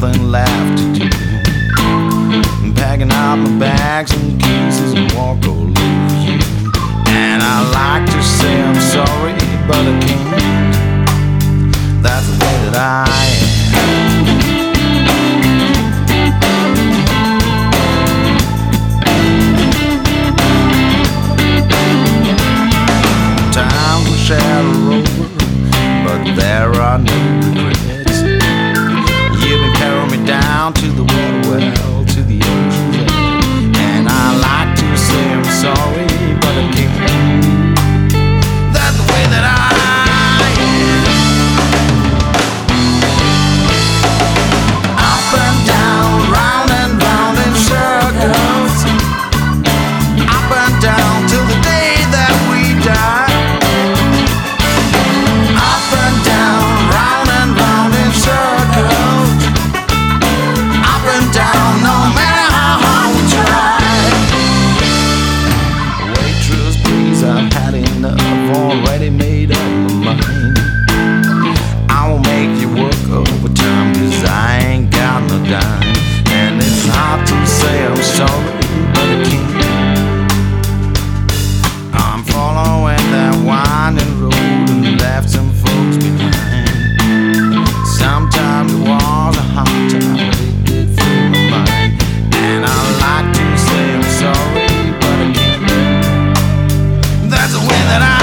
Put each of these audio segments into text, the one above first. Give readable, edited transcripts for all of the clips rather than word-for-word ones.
nothing left to do. I'm packing up my bags and cases and walk all over you. And I like to say I'm sorry, but I can't. That's the way that I am. Time will shadow over, but there are no regrets. You've been carrying me down to the water well, to the ocean's edge. And I like to say I'm sorry, but I can't. That's the way that I am. Up and down, round and round in circles. Up and down till the day that we die. Already made up my mind. I will make you work overtime, 'cause I ain't got no dime. And it's hard to say I'm sorry, but I can't. I'm following that winding road and left some folks behind. Sometimes it was a hard time, but it did fill my mind. And I like to say I'm sorry, but I can't. That's the way that I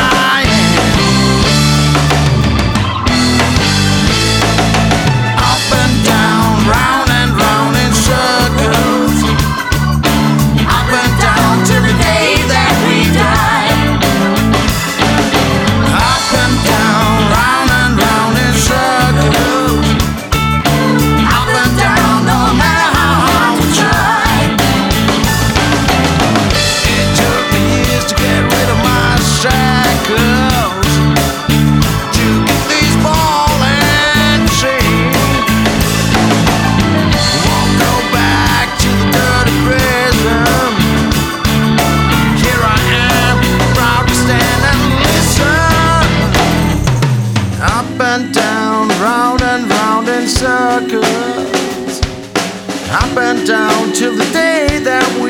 circles, up and down till the day that we